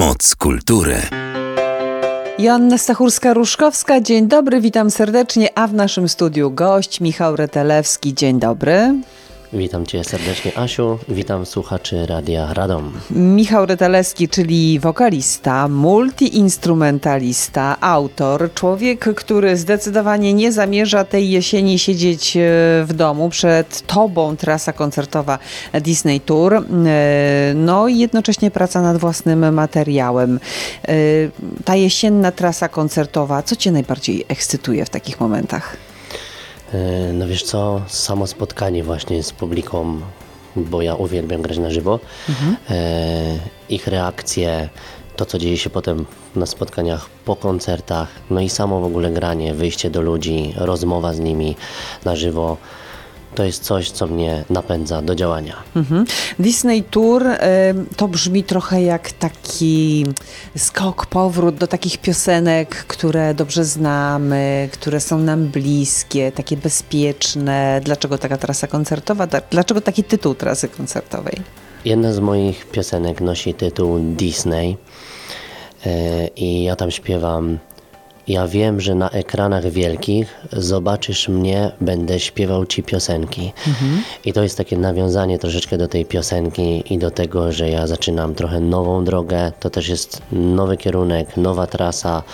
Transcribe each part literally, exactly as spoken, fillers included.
Moc kultury. Joanna Stachurska-Ruszkowska, dzień dobry, witam serdecznie, a w naszym studiu gość Michał Retelewski, dzień dobry. Witam Cię serdecznie, Asiu. Witam słuchaczy Radia Radom. Michał Retelewski, czyli wokalista, multiinstrumentalista, autor, człowiek, który zdecydowanie nie zamierza tej jesieni siedzieć w domu. Przed tobą trasa koncertowa Disney Tour, no i jednocześnie praca nad własnym materiałem. Ta jesienna trasa koncertowa, co Cię najbardziej ekscytuje w takich momentach? No wiesz co, samo spotkanie właśnie z publiką, bo ja uwielbiam grać na żywo, mhm. e, ich reakcje, to co dzieje się potem na spotkaniach po koncertach, no i samo w ogóle granie, wyjście do ludzi, rozmowa z nimi na żywo. To jest coś, co mnie napędza do działania. Mhm. Disney Tour y, to brzmi trochę jak taki skok, powrót do takich piosenek, które dobrze znamy, które są nam bliskie, takie bezpieczne. Dlaczego taka trasa koncertowa? Dlaczego taki tytuł trasy koncertowej? Jedna z moich piosenek nosi tytuł Disney y, i ja tam śpiewam: ja wiem, że na ekranach wielkich zobaczysz mnie, będę śpiewał Ci piosenki. Mhm. I to jest takie nawiązanie troszeczkę do tej piosenki i do tego, że ja zaczynam trochę nową drogę. To też jest nowy kierunek, nowa trasa.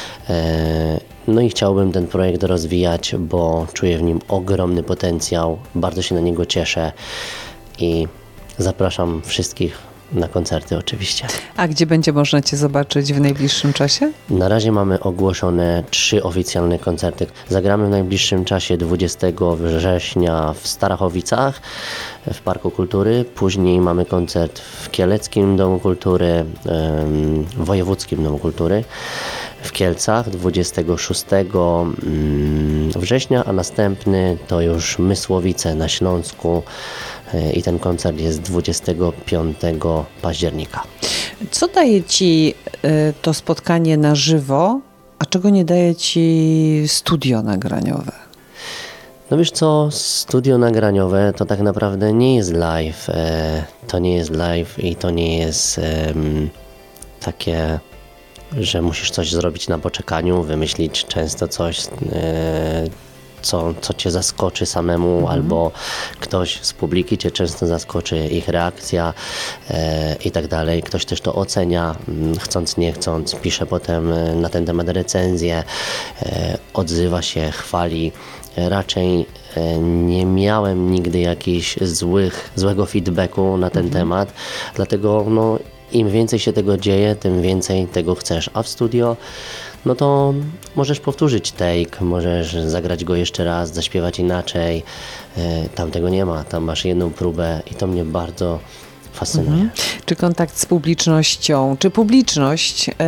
No i chciałbym ten projekt rozwijać, bo czuję w nim ogromny potencjał. Bardzo się na niego cieszę i zapraszam wszystkich na koncerty oczywiście. A gdzie będzie można Cię zobaczyć w najbliższym czasie? Na razie mamy ogłoszone trzy oficjalne koncerty. Zagramy w najbliższym czasie dwudziestego września w Starachowicach w Parku Kultury. Później mamy koncert w Kieleckim Domu Kultury, w Wojewódzkim Domu Kultury w Kielcach dwudziestego szóstego września, a następny to już Mysłowice na Śląsku i ten koncert jest dwudziestego piątego października. Co daje Ci to spotkanie na żywo, a czego nie daje Ci studio nagraniowe? No wiesz co, studio nagraniowe to tak naprawdę nie jest live. To nie jest live i to nie jest um, takie, że musisz coś zrobić na poczekaniu, wymyślić często coś, e, co, co Cię zaskoczy samemu, mhm. albo ktoś z publiki Cię często zaskoczy, ich reakcja e, i tak dalej. Ktoś też to ocenia, chcąc, nie chcąc, pisze potem na ten temat recenzję, e, odzywa się, chwali. Raczej e, nie miałem nigdy jakichś złych, złego feedbacku na ten mhm. temat, dlatego no, im więcej się tego dzieje, tym więcej tego chcesz. A w studio, no to możesz powtórzyć take, możesz zagrać go jeszcze raz, zaśpiewać inaczej. Tam tego nie ma, tam masz jedną próbę i to mnie bardzo fascynuje. Mhm. Czy kontakt z publicznością, czy publiczność... Yy...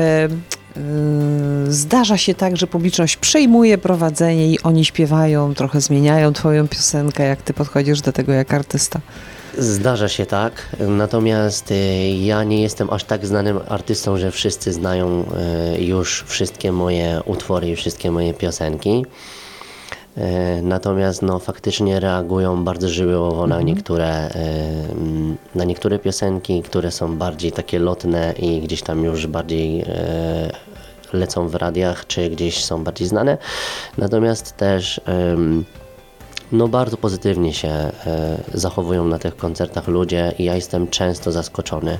Zdarza się tak, że publiczność przejmuje prowadzenie i oni śpiewają, trochę zmieniają Twoją piosenkę, jak Ty podchodzisz do tego jak artysta? Zdarza się tak, natomiast ja nie jestem aż tak znanym artystą, że wszyscy znają już wszystkie moje utwory i wszystkie moje piosenki. Natomiast no, faktycznie reagują bardzo żywiołowo na, mhm. niektóre, na niektóre piosenki, które są bardziej takie lotne i gdzieś tam już bardziej lecą w radiach, czy gdzieś są bardziej znane. Natomiast też no, bardzo pozytywnie się zachowują na tych koncertach ludzie i ja jestem często zaskoczony,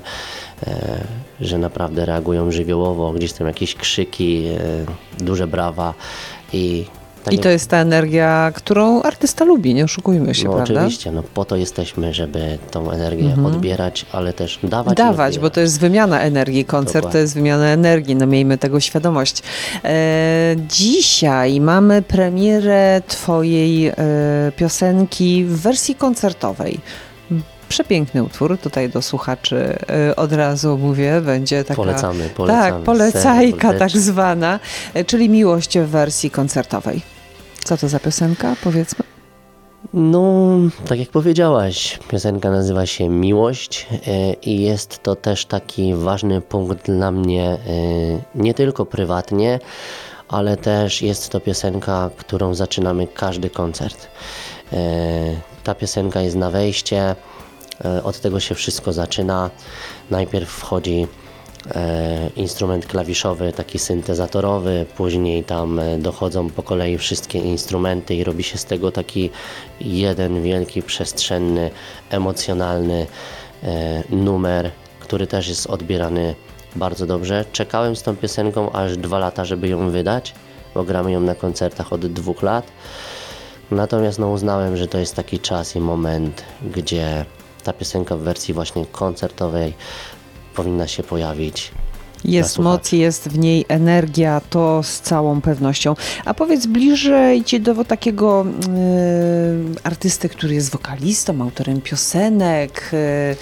że naprawdę reagują żywiołowo, gdzieś tam jakieś krzyki, duże brawa i Tak I to jest ta energia, którą artysta lubi, nie oszukujmy się, no, prawda? Oczywiście, no po to jesteśmy, żeby tą energię mhm. odbierać, ale też dawać. Dawać, bo to jest wymiana energii, koncert Dokładnie. To jest wymiana energii, no miejmy tego świadomość. E, dzisiaj mamy premierę Twojej e, piosenki w wersji koncertowej. Przepiękny utwór, tutaj do słuchaczy y, od razu mówię, będzie taka... Polecamy, polecamy. Tak, polecajka tak zwana, y, czyli Miłość w wersji koncertowej. Co to za piosenka, powiedzmy? No, tak jak powiedziałaś, piosenka nazywa się Miłość y, i jest to też taki ważny punkt dla mnie, y, nie tylko prywatnie, ale też jest to piosenka, którą zaczynamy każdy koncert. Y, ta piosenka jest na wejście. Od tego się wszystko zaczyna. Najpierw wchodzi e, instrument klawiszowy, taki syntezatorowy, później tam e, dochodzą po kolei wszystkie instrumenty i robi się z tego taki jeden wielki, przestrzenny, emocjonalny e, numer, który też jest odbierany bardzo dobrze. Czekałem z tą piosenką aż dwa lata, żeby ją wydać, bo gramy ją na koncertach od dwóch lat. Natomiast no, uznałem, że to jest taki czas i moment, gdzie ta piosenka w wersji właśnie koncertowej powinna się pojawić. Jest moc, jest w niej energia, to z całą pewnością. A powiedz, bliżej cię do takiego y, artysty, który jest wokalistą, autorem piosenek, y,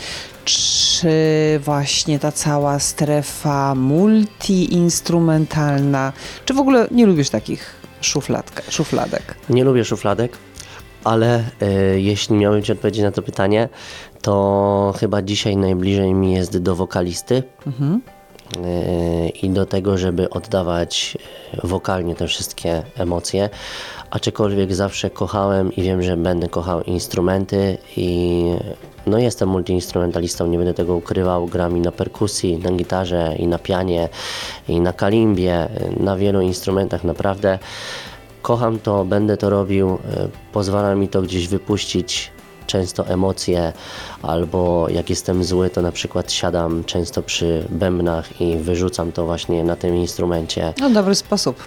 czy właśnie ta cała strefa multi-instrumentalna, czy w ogóle nie lubisz takich szufladka, szufladek? Nie lubię szufladek, ale y, jeśli miałbym ci odpowiedzieć na to pytanie, to chyba dzisiaj najbliżej mi jest do wokalisty. Mhm. I do tego, żeby oddawać wokalnie te wszystkie emocje, aczkolwiek zawsze kochałem i wiem, że będę kochał instrumenty i no jestem multiinstrumentalistą, nie będę tego ukrywał, gram i na perkusji, na gitarze i na pianie i na kalimbie, na wielu instrumentach naprawdę. Kocham to, będę to robił, pozwala mi to gdzieś wypuścić często emocje, albo jak jestem zły, to na przykład siadam często przy bębnach i wyrzucam to właśnie na tym instrumencie. No dobry sposób.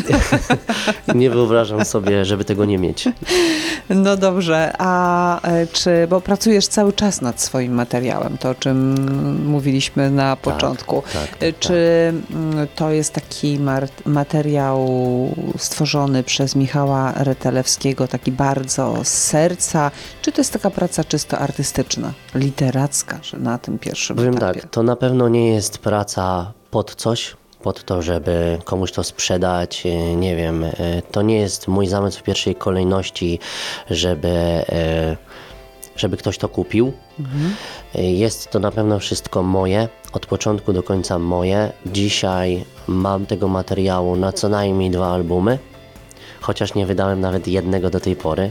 Nie wyobrażam sobie, żeby tego nie mieć. No dobrze, a czy, bo pracujesz cały czas nad swoim materiałem, to o czym mówiliśmy na początku. Tak, tak, czy tak. to jest taki materiał stworzony przez Michała Retelewskiego, taki bardzo z serca, czy to jest taka praca czysto artystyczna, literacka, że na tym pierwszym Powiem etapie? tak, to na pewno nie jest praca pod coś, pod to, żeby komuś to sprzedać, nie wiem, to nie jest mój zamysł w pierwszej kolejności, żeby, żeby ktoś to kupił. Mhm. Jest to na pewno wszystko moje, od początku do końca moje. Dzisiaj mam tego materiału na co najmniej dwa albumy, chociaż nie wydałem nawet jednego do tej pory.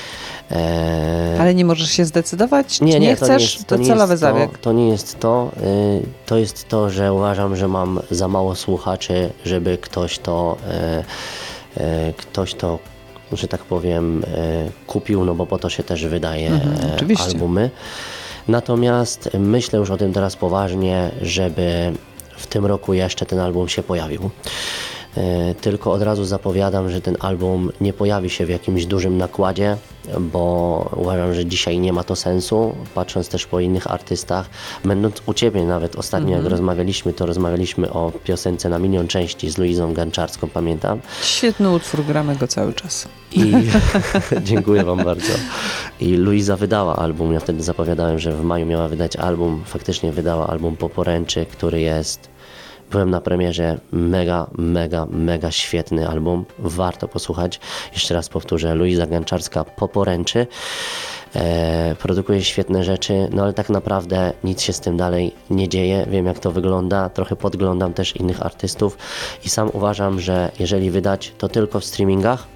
Eee... Ale nie możesz się zdecydować? Nie, nie, nie, chcesz? To, nie jest, to, to nie celowy jest zabieg. To, to nie jest to. Yy, to jest to, że uważam, że mam za mało słuchaczy, żeby ktoś to, yy, yy, ktoś to, że tak powiem, yy, kupił, no bo po to się też wydaje mhm, yy, albumy. Natomiast myślę już o tym teraz poważnie, żeby w tym roku jeszcze ten album się pojawił. Tylko od razu zapowiadam, że ten album nie pojawi się w jakimś dużym nakładzie, bo uważam, że dzisiaj nie ma to sensu, patrząc też po innych artystach. Będąc u Ciebie nawet ostatnio, mm-hmm. jak rozmawialiśmy, to rozmawialiśmy o piosence na milion części z Luizą Ganczarską, pamiętam. Świetny utwór, gramy go cały czas. I dziękuję Wam bardzo. I Luiza wydała album, ja wtedy zapowiadałem, że w maju miała wydać album, faktycznie wydała album Po poręczy, który jest... Byłem na premierze, mega, mega, mega świetny album, warto posłuchać. Jeszcze raz powtórzę, Luiza Ganczarska Po poręczy. E, produkuje świetne rzeczy, no ale tak naprawdę nic się z tym dalej nie dzieje. Wiem, jak to wygląda, trochę podglądam też innych artystów i sam uważam, że jeżeli wydać, to tylko w streamingach,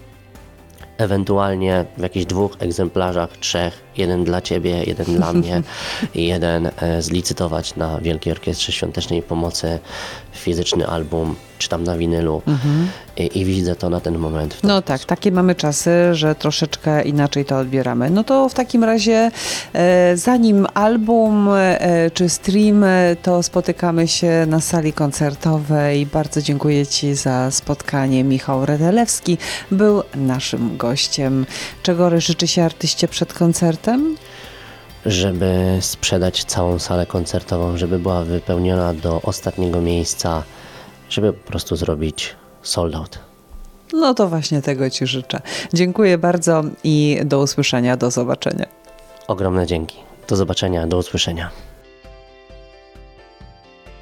ewentualnie w jakichś dwóch egzemplarzach, trzech, jeden dla Ciebie, jeden dla mnie i jeden e, zlicytować na Wielkiej Orkiestrze Świątecznej Pomocy fizyczny album, czy tam na winylu mhm. I, i widzę to na ten moment. No tak, takie mamy czasy, że troszeczkę inaczej to odbieramy. No to w takim razie e, zanim album e, czy stream, to spotykamy się na sali koncertowej. Bardzo dziękuję Ci za spotkanie. Michał Retelewski był naszym gościem. Czego życzy się artyście przed koncertem? Żeby sprzedać całą salę koncertową, żeby była wypełniona do ostatniego miejsca, żeby po prostu zrobić sold out. No to właśnie tego Ci życzę. Dziękuję bardzo i do usłyszenia, do zobaczenia. Ogromne dzięki. Do zobaczenia, do usłyszenia.